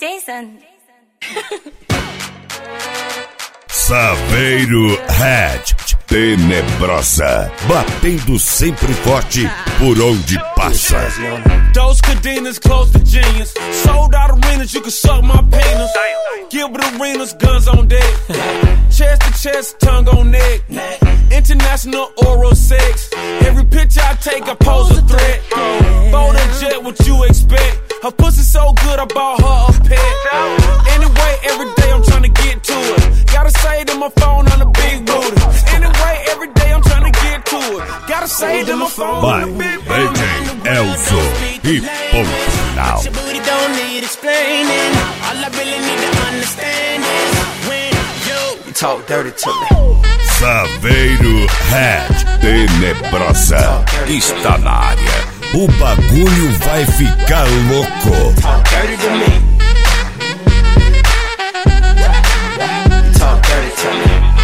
Jason. Saveiro Red, tenebrosa, batendo sempre forte por onde passa. Those cadenas close to genius. Sold out arenas, you can suck my penis. Gilbert Arenas, guns on deck. Chest to chest, tongue on neck. International oral sex. Every picture I take, I pose a threat. Bold and jet, what you expect? Her pussy so good, I bought her a pet. Anyway, every day I'm trying to get to it. Gotta say it in my phone on a big booty. Anyway, every day I'm trying to get to it. Gotta say it in my phone Vai, on a big booty. DJ Elzo e ponto final. Your booty don't need explaining. All I really need to understand is when you talk dirty to me. Saveiro Red, tenebrosa, está na área. O bagulho vai ficar louco. Talk dirty to me. Talk dirty to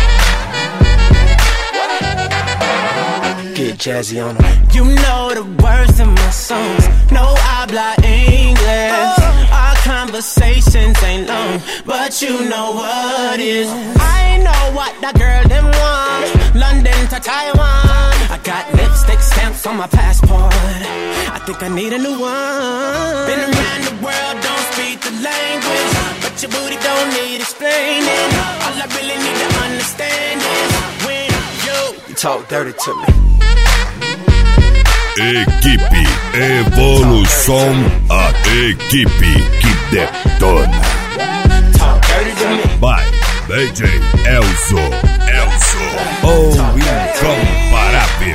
me. Get jazzy on them. You know the words of my songs. No habla English. Our conversations ain't long, but you know what is. I know what that girl them want. London to Taiwan. I got lipstick stamps on my passport. I think I need a new one. Been around the world, don't speak the language, but your booty don't need explaining. All I really need to understand is when you talk dirty to me. Equipe Evolução, a equipe que detona. Talk dirty to me. By DJ Elzo, o incomparável.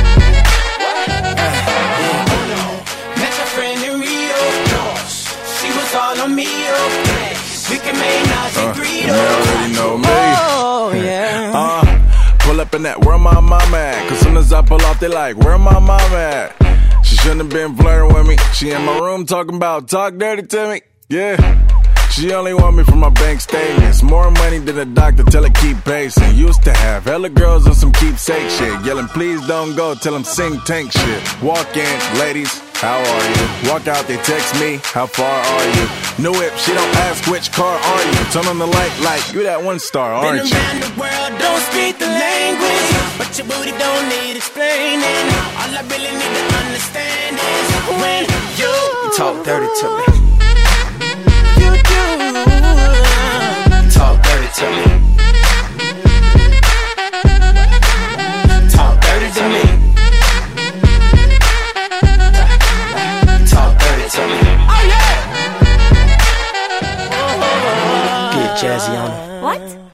Met my friend in Rio. She was all on me. We can make nothing greedo. You already know me. Oh yeah. Pull up in that, where my mama at? Cause soon as I pull off, they like, where my mama at? She shouldn't have been flirting with me. She in my room talking about, talk dirty to me. Yeah. She only want me for my bank statements. More money than a doctor, tell her keep pacing. Used to have hella girls on some keepsake shit. Yelling, please don't go, tell them sing tank shit. Walk in, ladies, how are you? Walk out, they text me, how far are you? New whip, she don't ask which car are you? Turn on the light like, you that one star, aren't you? Been around the world, don't speak the language, but your booty don't need explaining. All I really need to understand is when you talk dirty to me. You do talk dirty to me. Talk dirty to me. Talk dirty to me. Oh yeah. Get jazzy on it. What?